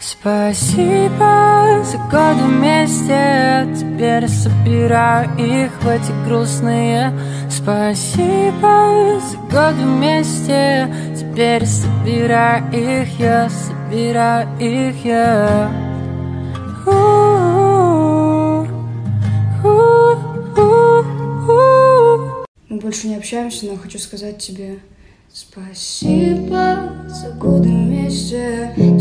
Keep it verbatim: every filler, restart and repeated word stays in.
Спасибо за годы вместе, теперь собираю их в эти грустные. Спасибо за годы вместе, теперь собираю их я, собираю их я. Мы больше не общаемся, но хочу сказать тебе спасибо за годы вместе.